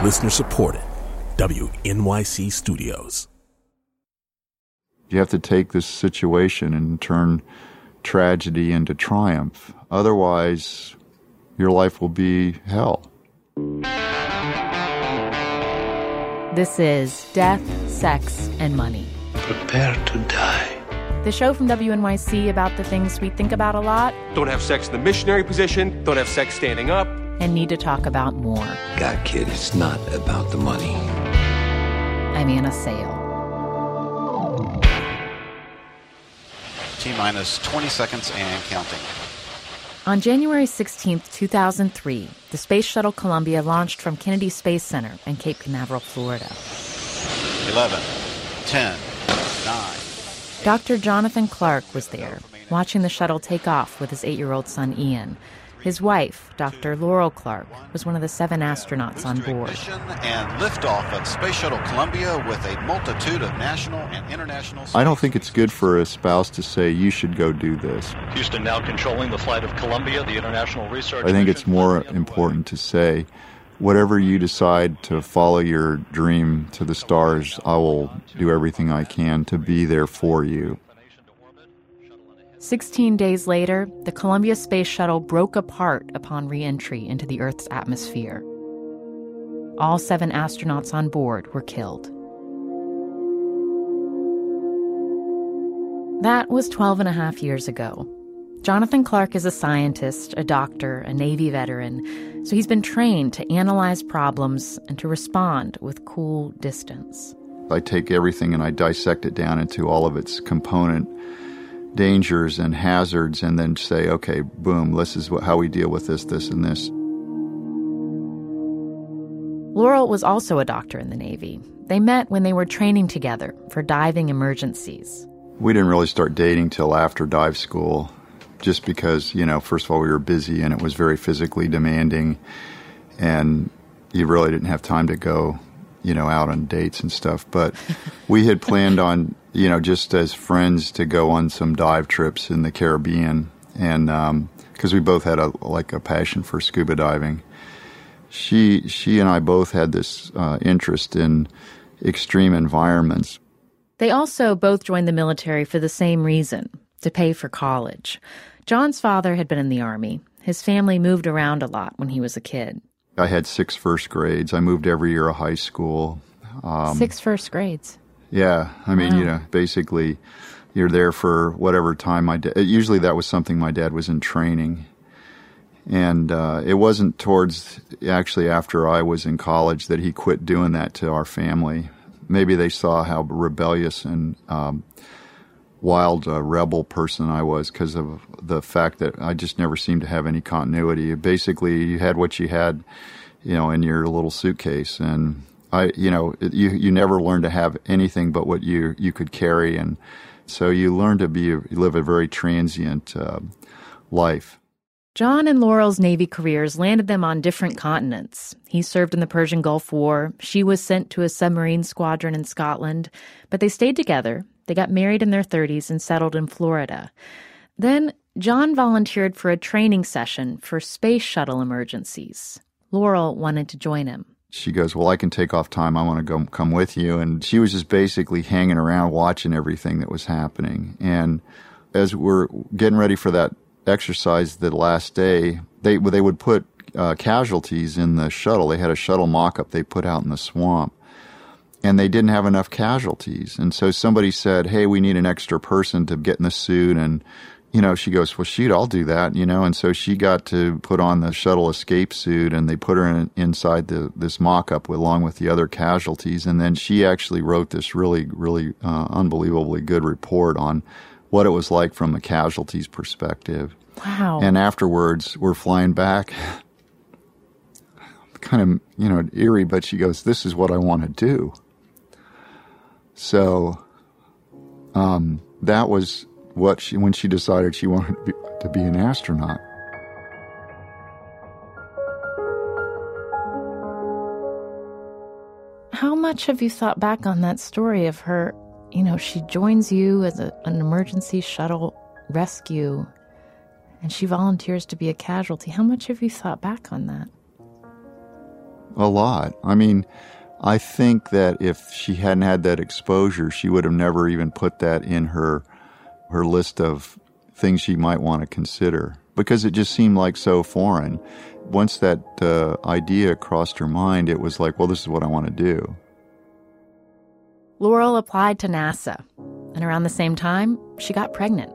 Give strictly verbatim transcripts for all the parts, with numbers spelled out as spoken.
Listener supported. W N Y C Studios. You have to take this situation and turn tragedy into triumph. Otherwise, your life will be hell. This is Death, Sex, and Money. Prepare to die. The show from W N Y C about the things we think about a lot. Don't have sex in the missionary position. Don't have sex standing up. And need to talk about more. God, kid, it's not about the money. I'm Anna Sale. T-minus twenty seconds and counting. On January sixteenth, two thousand three, the Space Shuttle Columbia launched from Kennedy Space Center in Cape Canaveral, Florida. eleven, ten, nine. Doctor Jonathan Clark was there, watching the shuttle take off with his eight-year-old son, Ian. His wife, Doctor Laurel Clark, was one of the seven astronauts on board. And liftoff of Space Shuttle Columbia with a multitude of national and international... I don't think it's good for a spouse to say, you should go do this. Houston now controlling the flight of Columbia, the international research... I think it's more important to say, whatever you decide to follow your dream to the stars, I will do everything I can to be there for you. Sixteen days later, the Columbia Space Shuttle broke apart upon re-entry into the Earth's atmosphere. All seven astronauts on board were killed. That was twelve and a half years ago. Jonathan Clark is a scientist, a doctor, a Navy veteran, so he's been trained to analyze problems and to respond with cool distance. I take everything and I dissect it down into all of its component dangers and hazards and then say, okay, boom, this is what, how we deal with this, this, and this. Laurel was also a doctor in the Navy. They met when they were training together for diving emergencies. We didn't really start dating till after dive school, just because, you know, first of all, we were busy and it was very physically demanding, and you really didn't have time to go, you know, out on dates and stuff. But we had planned on, you know, just as friends to go on some dive trips in the Caribbean, and um, because we both had a like a passion for scuba diving. She she and I both had this uh, interest in extreme environments. They also both joined the military for the same reason, to pay for college. John's father had been in the Army. His family moved around a lot when he was a kid. I had six first grades. I moved every year of high school. Um, six first grades? Yeah. I mean, wow. you know, basically you're there for whatever time my dad... Usually that was something my dad was in training. And uh, it wasn't towards... Actually, after I was in college that he quit doing that to our family. Maybe they saw how rebellious and um, wild uh, rebel person I was because of the fact that I just never seemed to have any continuity. Basically, you had what you had, you know, in your little suitcase, and I, you know, it, you you never learned to have anything but what you you could carry, and so you learn to be live a very transient uh, life. John and Laurel's Navy careers landed them on different continents. He served in the Persian Gulf War. She was sent to a submarine squadron in Scotland. But they stayed together. They got married in their thirties and settled in Florida. Then John volunteered for a training session for space shuttle emergencies. Laurel wanted to join him. She goes, well, I can take off time. I want to go come with you. And she was just basically hanging around watching everything that was happening. And as we're getting ready for that exercise the last day, they they would put uh, casualties in the shuttle. They had a shuttle mock-up they put out in the swamp, and they didn't have enough casualties. And so somebody said, hey, we need an extra person to get in the suit. And, you know, she goes, well, shoot, I'll do that, you know. And so she got to put on the shuttle escape suit, and they put her in, inside the this mock-up along with the other casualties. And then she actually wrote this really, really uh, unbelievably good report on what it was like from the casualties perspective. Wow. And afterwards, we're flying back. Kind of, you know, eerie, but she goes, this is what I want to do. So um, that was what she, when she decided she wanted to be, to be an astronaut. How much have you thought back on that story of her? You know, she joins you as a, an emergency shuttle rescue, and she volunteers to be a casualty. How much have you thought back on that? A lot. I mean, I think that if she hadn't had that exposure, she would have never even put that in her her list of things she might want to consider, because it just seemed like so foreign. Once that uh, idea crossed her mind, it was like, well, this is what I want to do. Laurel applied to NASA, and around the same time, she got pregnant.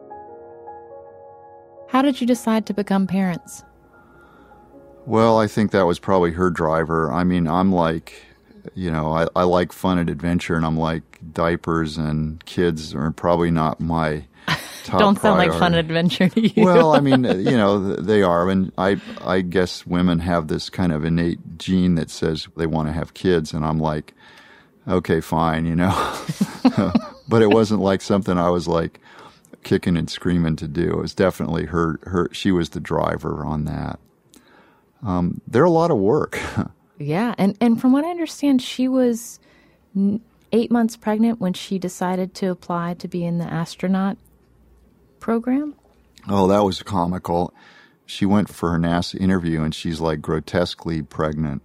How did you decide to become parents? Well, I think that was probably her driver. I mean, I'm like, you know, I, I like fun and adventure, and I'm like, diapers and kids are probably not my top Don't sound priority. like fun and adventure to you. Well, I mean, you know, they are. And I, I guess women have this kind of innate gene that says they want to have kids, and I'm like, okay, fine, you know. But it wasn't like something I was like kicking and screaming to do. It was definitely her, her she was the driver on that. Um, they're a lot of work. Yeah, and, and from what I understand, she was n- eight months pregnant when she decided to apply to be in the astronaut program? Oh, that was comical. She went for her NASA interview, and she's like grotesquely pregnant.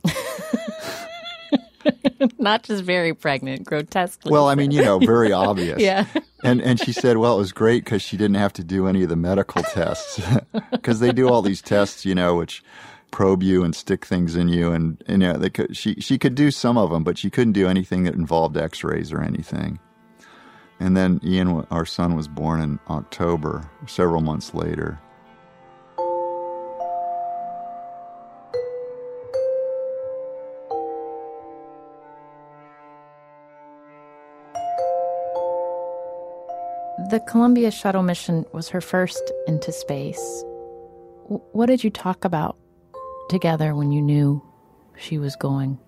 Not just very pregnant, grotesquely. Well, I mean, you know, very obvious. Yeah. And and she said, well, it was great because she didn't have to do any of the medical tests, because they do all these tests, you know, which probe you and stick things in you, and, and you know, they could, she she could do some of them, but she couldn't do anything that involved X-rays or anything. And then Ian, our son, was born in October, several months later. The Columbia shuttle mission was her first into space. W- what did you talk about together when you knew she was going?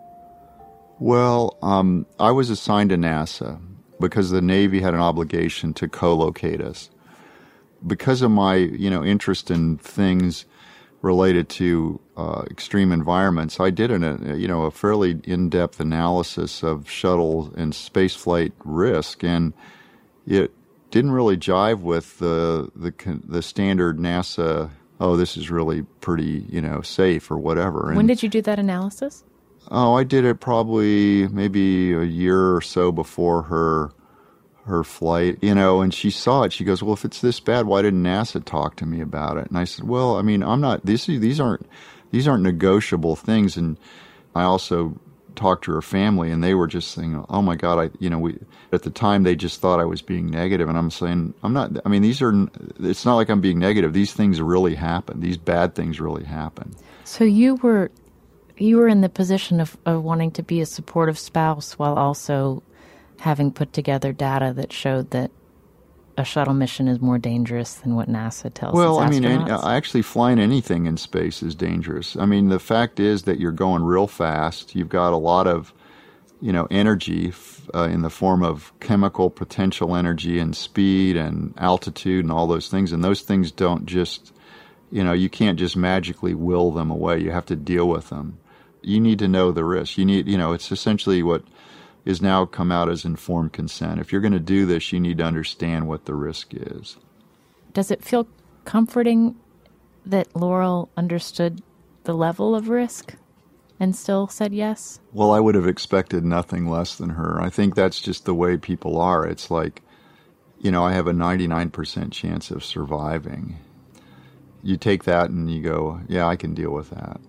Well, um, I was assigned to NASA because the Navy had an obligation to co-locate us. Because of my, you know, interest in things related to uh, extreme environments, I did an, a, you know, a fairly in-depth analysis of shuttle and spaceflight risk, and it didn't really jive with the the the standard NASA, oh, this is really pretty, you know, safe or whatever. And, when did you do that analysis? Oh, I did it probably maybe a year or so before her her flight, you know, and she saw it. She goes, well, if it's this bad, why didn't NASA talk to me about it? And I said, well, I mean, I'm not, these, these aren't, these aren't negotiable things. And I also talked to her family, and they were just saying, oh my God, I, you know, we, at the time they just thought I was being negative. And I'm saying, I'm not, I mean, these are, it's not like I'm being negative. These things really happen. These bad things really happen. So you were, you were in the position of, of wanting to be a supportive spouse while also having put together data that showed that a shuttle mission is more dangerous than what NASA tells well, its I mean, astronauts? actually flying anything in space is dangerous. I mean, the fact is that you're going real fast. You've got a lot of, you know, energy uh, in the form of chemical potential energy and speed and altitude and all those things. And those things don't just, you know, you can't just magically will them away. You have to deal with them. You need to know the risk. You need, you know, it's essentially what is now come out as informed consent. If you're going to do this, you need to understand what the risk is. Does it feel comforting that Laurel understood the level of risk and still said yes? Well, I would have expected nothing less than her. I think that's just the way people are. It's like, you know, I have a ninety-nine percent chance of surviving. You take that and you go, yeah, I can deal with that.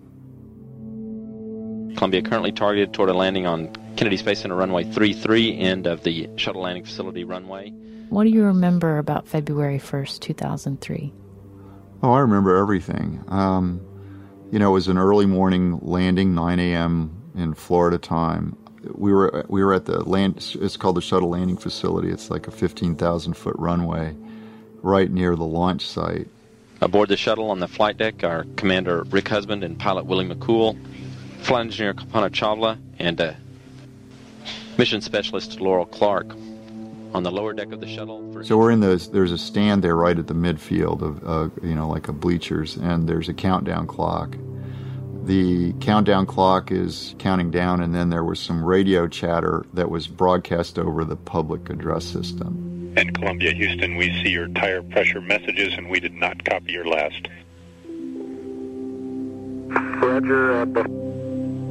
Columbia currently targeted toward a landing on Kennedy Space Center runway three three, end of the shuttle landing facility runway. What do you remember about February first, two thousand three? Oh, I remember everything. Um, you know, it was an early morning landing, nine a.m. in Florida time. We were we were at the land. It's called the shuttle landing facility. It's like a fifteen thousand foot runway, right near the launch site. Aboard the shuttle on the flight deck are Commander Rick Husband and pilot Willie McCool, flight engineer Kalpana Chawla, and uh, mission specialist Laurel Clark. On the lower deck of the shuttle. For so we're in the, there's a stand there right at the midfield of, uh, you know, like a bleachers, and there's a countdown clock. The countdown clock is counting down, and then there was some radio chatter that was broadcast over the public address system. And Columbia, Houston, we see your tire pressure messages, and we did not copy your last. Roger. Uh,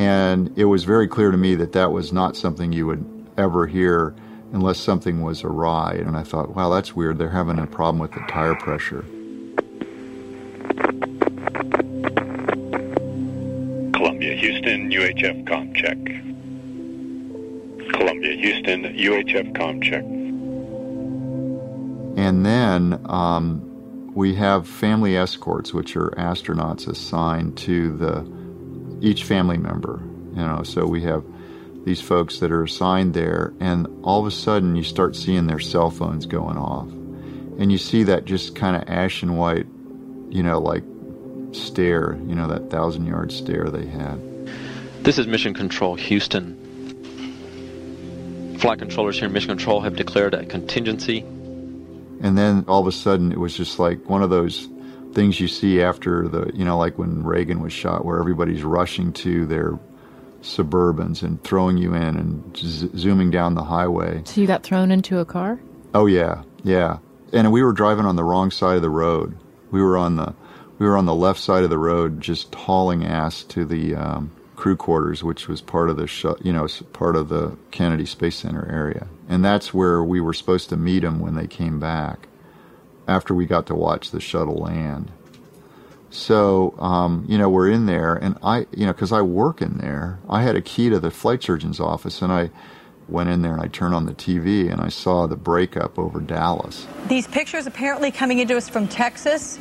And it was very clear to me that that was not something you would ever hear unless something was awry. And I thought, wow, that's weird. They're having a problem with the tire pressure. Columbia, Houston, U H F comm check. Columbia, Houston, U H F comm check. And then um, we have family escorts, which are astronauts assigned to the each family member. You know, so we have these folks that are assigned there, and all of a sudden you start seeing their cell phones going off. And you see that just kind of ashen white, you know, like stare, you know, that thousand-yard stare they had. This is Mission Control, Houston. Flight controllers here in Mission Control have declared a contingency. And then all of a sudden it was just like one of those things you see after the, you know, like when Reagan was shot, where everybody's rushing to their Suburbans and throwing you in and z- zooming down the highway. So you got thrown into a car? Oh yeah, yeah. And we were driving on the wrong side of the road. We were on the we were on the left side of the road, just hauling ass to the um, crew quarters, which was part of the sh- you know part of the Kennedy Space Center area, and that's where we were supposed to meet them when they came back, after we got to watch the shuttle land. So, um, you know, we're in there, and I, you know, because I work in there, I had a key to the flight surgeon's office, and I went in there and I turned on the T V, and I saw the breakup over Dallas. These pictures apparently coming into us from Texas.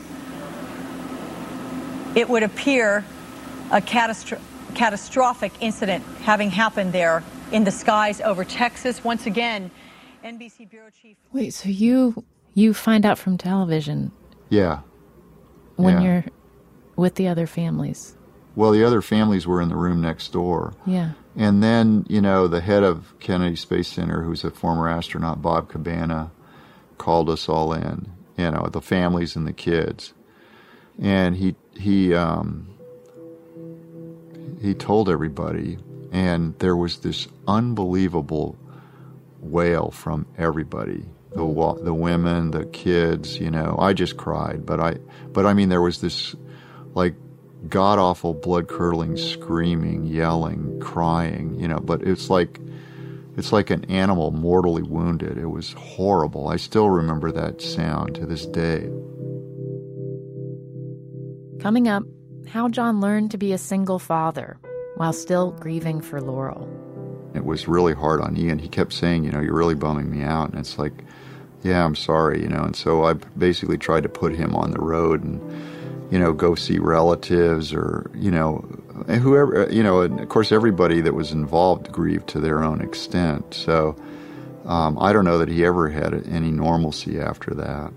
It would appear a catastro- catastrophic incident having happened there in the skies over Texas. Once again, N B C Bureau Chief... Wait, so you you find out from television? Yeah. When yeah. you're with the other families? Well, the other families were in the room next door. Yeah. And then, you know, the head of Kennedy Space Center, who's a former astronaut, Bob Cabana, called us all in, you know, the families and the kids. And he he um, he told everybody, and there was this unbelievable wail from everybody. The the women, the kids, you know, I just cried, but I, but I mean, there was this, like, god-awful, blood-curdling screaming, yelling, crying, you know, but it's like, it's like an animal mortally wounded. It was horrible. I still remember that sound to this day. Coming up, how John learned to be a single father while still grieving for Laurel. It was really hard on Ian. He kept saying, you know, you're really bumming me out. And it's like, yeah, I'm sorry, you know. And so I basically tried to put him on the road and, you know, go see relatives or, you know, whoever, you know, and of course everybody that was involved grieved to their own extent. So um, I don't know that he ever had any normalcy after that.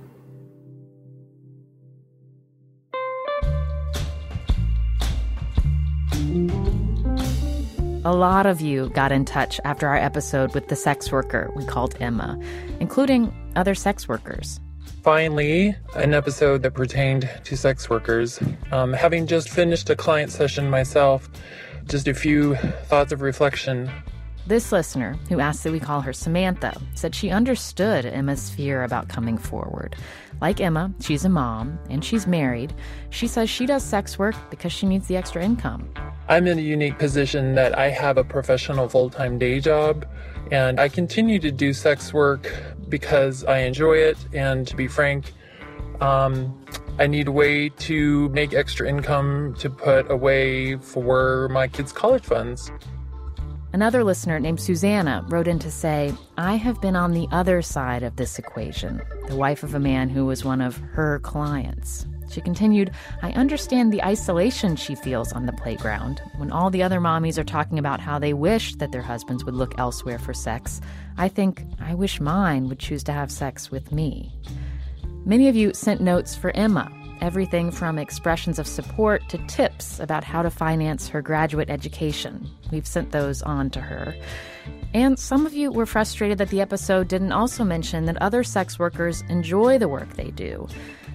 A lot of you got in touch after our episode with the sex worker we called Emma, including other sex workers. Finally, an episode that pertained to sex workers. Um, having just finished a client session myself, just a few thoughts of reflection. This listener, who asked that we call her Samantha, said she understood Emma's fear about coming forward. Like Emma, she's a mom, and she's married. She says she does sex work because she needs the extra income. I'm in a unique position that I have a professional full-time day job, and I continue to do sex work because I enjoy it, and to be frank, um, I need a way to make extra income to put away for my kids' college funds. Another listener named Susanna wrote in to say, I have been on the other side of this equation, the wife of a man who was one of her clients. She continued, I understand the isolation she feels on the playground. When all the other mommies are talking about how they wish that their husbands would look elsewhere for sex, I think, I wish mine would choose to have sex with me. Many of you sent notes for Emma, everything from expressions of support to tips about how to finance her graduate education. We've sent those on to her. And some of you were frustrated that the episode didn't also mention that other sex workers enjoy the work they do.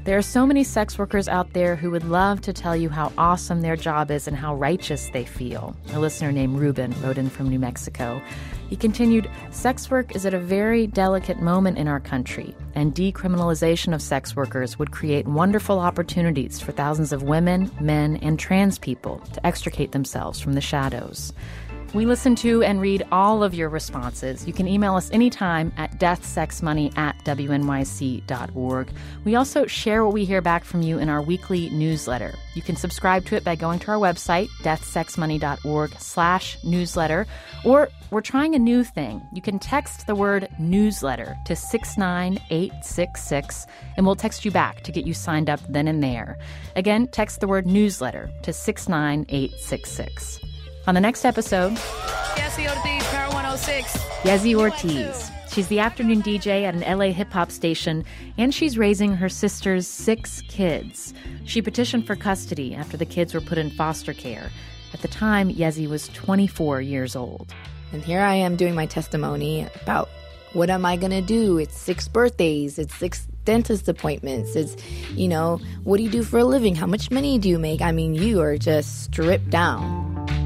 There are so many sex workers out there who would love to tell you how awesome their job is and how righteous they feel. A listener named Ruben wrote in from New Mexico. He continued, sex work is at a very delicate moment in our country, and decriminalization of sex workers would create wonderful opportunities for thousands of women, men, and trans people to extricate themselves from the shadows. We listen to and read all of your responses. You can email us anytime at deathsexmoney at W N Y C dot org. We also share what we hear back from you in our weekly newsletter. You can subscribe to it by going to our website, deathsexmoney.org slash newsletter, or we're trying a new thing. You can text the word newsletter to six nine eight six six, and we'll text you back to get you signed up then and there. Again, text the word newsletter to six nine eight six six. On the next episode, Yessie Ortiz, Power one oh six. Yessie Ortiz. She's the afternoon D J at an L A hip-hop station, and she's raising her sister's six kids. She petitioned for custody after the kids were put in foster care. At the time, Yessie was twenty-four years old. And here I am doing my testimony about what am I going to do? It's six birthdays. It's six dentist appointments. It's, you know, what do you do for a living? How much money do you make? I mean, you are just stripped down.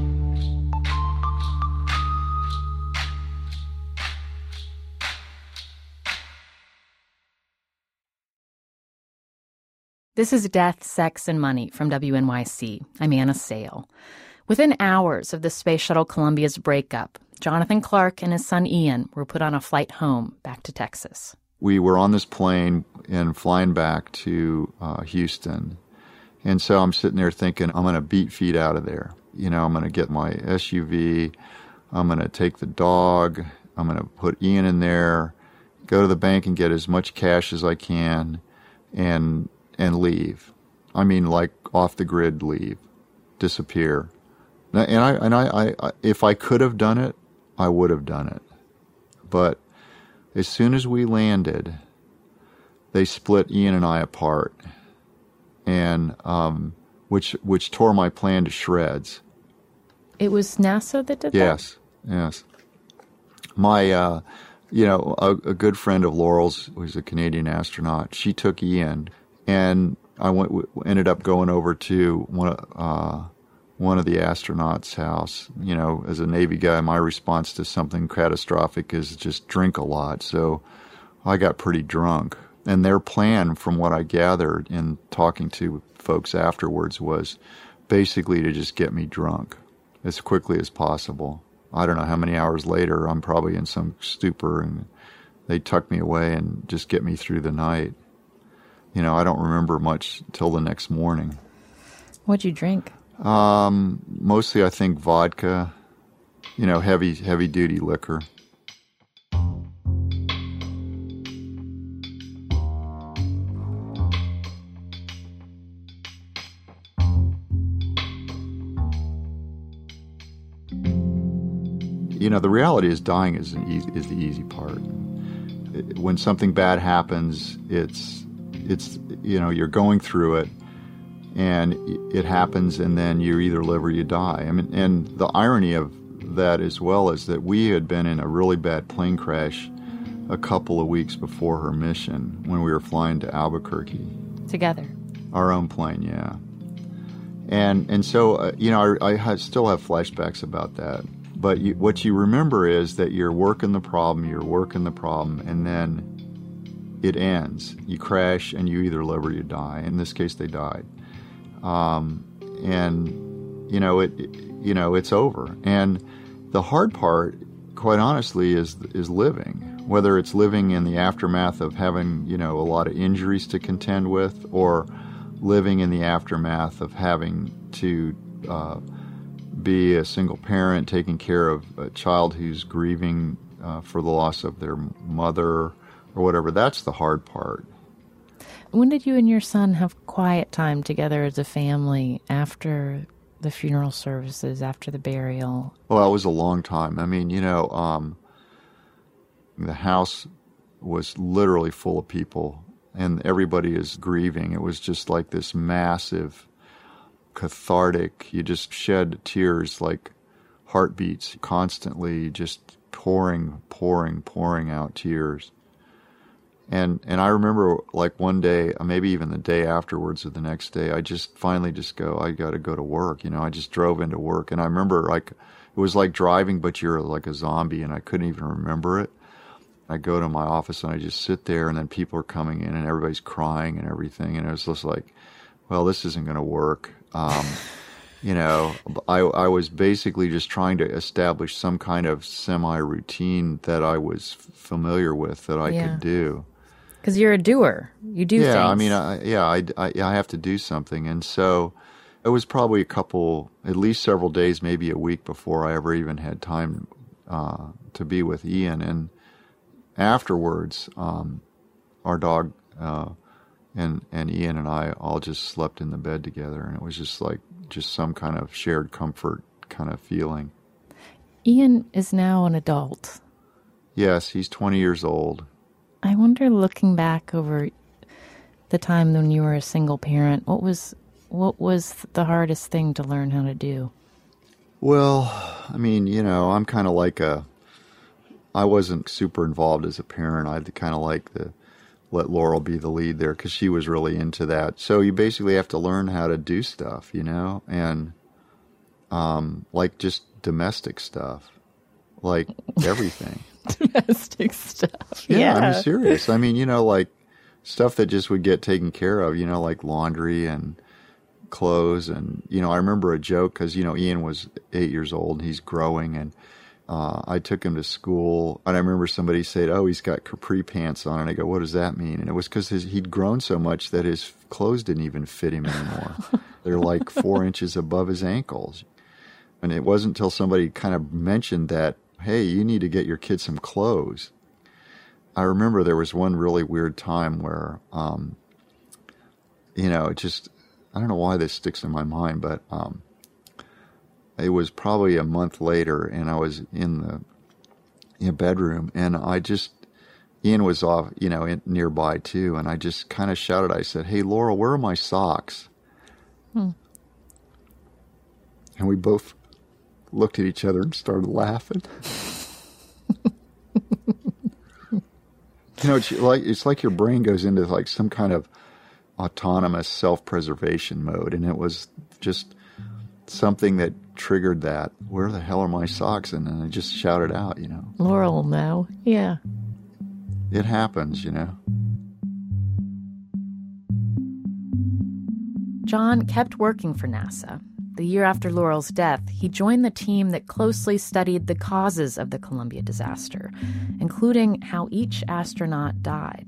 This is Death, Sex, and Money from W N Y C. I'm Anna Sale. Within hours of the Space Shuttle Columbia's breakup, Jonathan Clark and his son Ian were put on a flight home back to Texas. We were on this plane and flying back to uh, Houston. And so I'm sitting there thinking, I'm going to beat feet out of there. You know, I'm going to get my S U V. I'm going to take the dog. I'm going to put Ian in there, go to the bank and get as much cash as I can, and and leave. I mean, like off the grid leave, disappear. And I and I, I if I could have done it, I would have done it. But as soon as we landed, they split Ian and I apart, and um, which which tore my plan to shreds. It was NASA that did yes, that? Yes, yes. My, uh, you know, a, a good friend of Laurel's, who's a Canadian astronaut, she took Ian. And I went, ended up going over to one, uh, one of the astronauts' house. You know, as a Navy guy, my response to something catastrophic is just drink a lot. So I got pretty drunk. And their plan, from what I gathered in talking to folks afterwards, was basically to just get me drunk as quickly as possible. I don't know how many hours later, I'm probably in some stupor, and they tuck me away and just get me through the night. You know, I don't remember much till the next morning. What'd you drink? Um, mostly, I think, vodka, you know, heavy, heavy-duty liquor. You know, the reality is dying is, an easy, is the easy part. It, when something bad happens, it's... It's, you know, you're going through it, and it happens, and then you either live or you die. I mean, and the irony of that as well is that we had been in a really bad plane crash a couple of weeks before her mission when we were flying to Albuquerque. Together? Our own plane, yeah. And and so, uh, you know, I, I still have flashbacks about that. But you, what you remember is that you're working the problem, you're working the problem, and then it ends. You crash, and you either live or you die. In this case, they died. Um, and you know it, it. You know it's over. And the hard part, quite honestly, is is living. Whether it's living in the aftermath of having you know a lot of injuries to contend with, or living in the aftermath of having to uh, be a single parent taking care of a child who's grieving uh, for the loss of their mother. Or whatever, that's the hard part. When did you and your son have quiet time together as a family after the funeral services, after the burial? Well, it was a long time. I mean, you know, um, the house was literally full of people, and everybody is grieving. It was just like this massive, cathartic, you just shed tears like heartbeats constantly, just pouring, pouring, pouring out tears. And and I remember like one day, maybe even the day afterwards or the next day, I just finally just go, I got to go to work. You know, I just drove into work. And I remember like it was like driving, but you're like a zombie, and I couldn't even remember it. I go to my office and I just sit there, and then people are coming in and everybody's crying and everything. And it was just like, well, this isn't going to work. Um, you know, I, I was basically just trying to establish some kind of semi-routine that I was familiar with that I yeah. could do. Because you're a doer. You do yeah, things. Yeah, I mean, I, yeah, I, I, I have to do something. And so it was probably a couple, at least several days, maybe a week before I ever even had time uh, to be with Ian. And afterwards, um, our dog uh, and and Ian and I all just slept in the bed together, and it was just like just some kind of shared comfort kind of feeling. Ian is now an adult. Yes, he's twenty years old. I wonder, looking back over the time when you were a single parent, what was what was the hardest thing to learn how to do? Well, I mean, you know, I'm kind of like a, I wasn't super involved as a parent. I kind of like to let Laurel be the lead there because she was really into that. So you basically have to learn how to do stuff, you know, and um, like just domestic stuff, like everything. Domestic stuff. Yeah, yeah, I'm serious. I mean, you know, like stuff that just would get taken care of, you know, like laundry and clothes. And, you know, I remember a joke because, you know, Ian was eight years old and he's growing, and uh, I took him to school, and I remember somebody said, oh, he's got capri pants on. And I go, what does that mean? And it was because he'd grown so much that his clothes didn't even fit him anymore. They're like four inches above his ankles. And it wasn't until somebody kind of mentioned that, hey, you need to get your kid some clothes. I remember there was one really weird time where, um, you know, it just, I don't know why this sticks in my mind, but um, it was probably a month later, and I was in the in a bedroom, and I just, Ian was off, you know, in, nearby too, and I just kind of shouted, I said, hey, Laurel, where are my socks? Hmm. And we both looked at each other and started laughing. You know, it's like it's like your brain goes into like some kind of autonomous self-preservation mode, and it was just something that triggered that. Where the hell are my socks? And then I just shouted out, you know. Laurel will know. Yeah. It happens, you know. John kept working for NASA. The year after Laurel's death, he joined the team that closely studied the causes of the Columbia disaster, including how each astronaut died.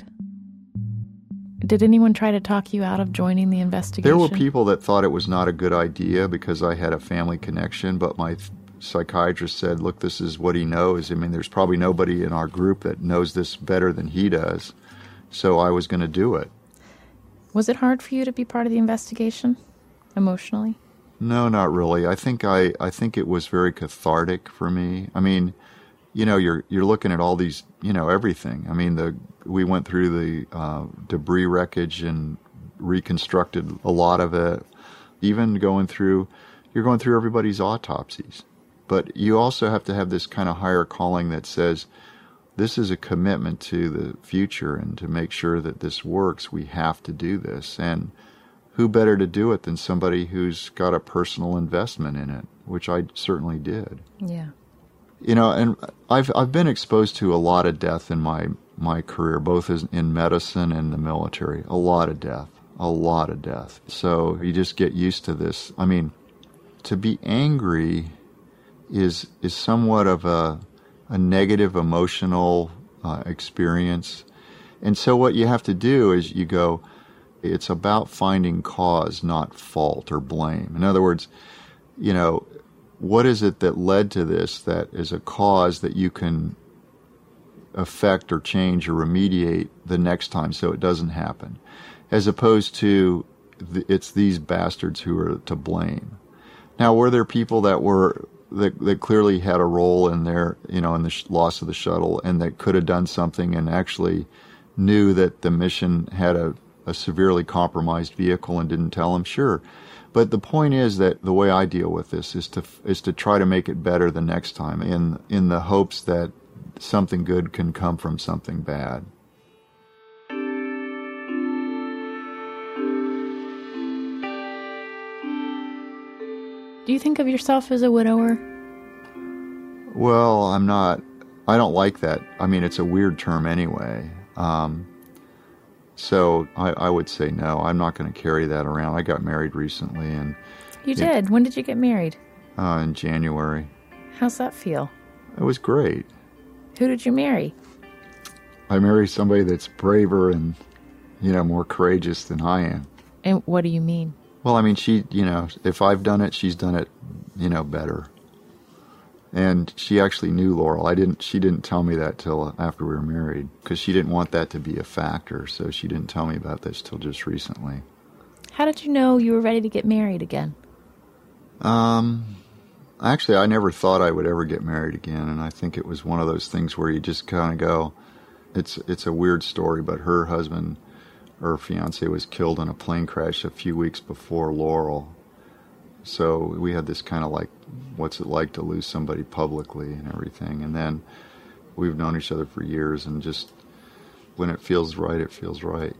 Did anyone try to talk you out of joining the investigation? There were people that thought it was not a good idea because I had a family connection, but my th- psychiatrist said, look, this is what he knows. I mean, there's probably nobody in our group that knows this better than he does, so I was going to do it. Was it hard for you to be part of the investigation, emotionally? No, not really. I think I, I think it was very cathartic for me. I mean, you know, you're you're looking at all these, you know, everything. I mean, the we went through the uh, debris wreckage and reconstructed a lot of it. Even going through, you're going through everybody's autopsies. But you also have to have this kind of higher calling that says, this is a commitment to the future, and to make sure that this works, we have to do this. And who better to do it than somebody who's got a personal investment in it, which I certainly did. Yeah. You know, and I've I've been exposed to a lot of death in my, my career, both as in medicine and the military. A lot of death. A lot of death. So you just get used to this. I mean, to be angry is is somewhat of a a negative emotional uh, experience. And so what you have to do is you go, it's about finding cause, not fault or blame. In other words, you know, what is it that led to this that is a cause that you can affect or change or remediate the next time so it doesn't happen, as opposed to the, it's these bastards who are to blame. Now, were there people that were that, that clearly had a role in their, you know, in the sh- loss of the shuttle, and that could have done something and actually knew that the mission had a a severely compromised vehicle and didn't tell him? Sure. But the point is that the way I deal with this is to is to try to make it better the next time, in in the hopes that something good can come from something bad. Do you think of yourself as a widower? Well, I'm not. I don't like that. I mean, it's a weird term anyway. Um, so I, I would say no. I'm not going to carry that around. I got married recently, and you it, did. When did you get married? Uh, in January. How's that feel? It was great. Who did you marry? I married somebody that's braver and, you know, more courageous than I am. And what do you mean? Well, I mean, she, you know, if I've done it, she's done it, you know, better. And she actually knew Laurel. I didn't. She didn't tell me that till after we were married, because she didn't want that to be a factor. So she didn't tell me about this till just recently. How did you know you were ready to get married again? Um, actually, I never thought I would ever get married again, and I think it was one of those things where you just kind of go. It's it's a weird story, but her husband, her fiance, was killed in a plane crash a few weeks before Laurel. So we had this kind of like, what's it like to lose somebody publicly and everything. And then we've known each other for years, and just when it feels right, it feels right.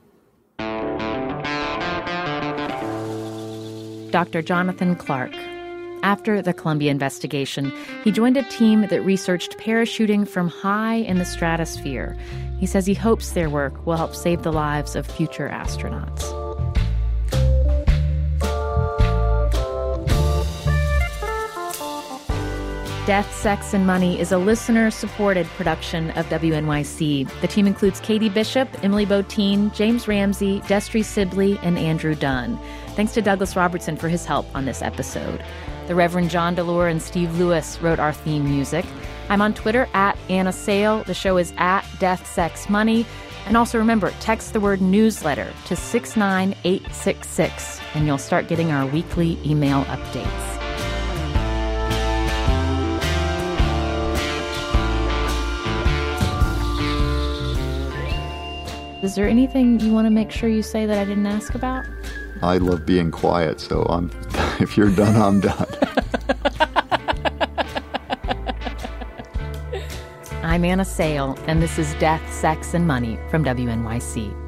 Doctor Jonathan Clark. After the Columbia investigation, he joined a team that researched parachuting from high in the stratosphere. He says he hopes their work will help save the lives of future astronauts. Death, Sex, and Money is a listener-supported production of W N Y C. The team includes Katie Bishop, Emily Botine, James Ramsey, Destry Sibley, and Andrew Dunn. Thanks to Douglas Robertson for his help on this episode. The Reverend John DeLore and Steve Lewis wrote our theme music. I'm on Twitter at Anna Sale. The show is at Death, Sex, Money. And also remember, text the word newsletter to six nine eight six six, and you'll start getting our weekly email updates. Is there anything you want to make sure you say that I didn't ask about? I love being quiet, so I'm. If you're done, I'm done. I'm Anna Sale, and this is Death, Sex, and Money from W N Y C.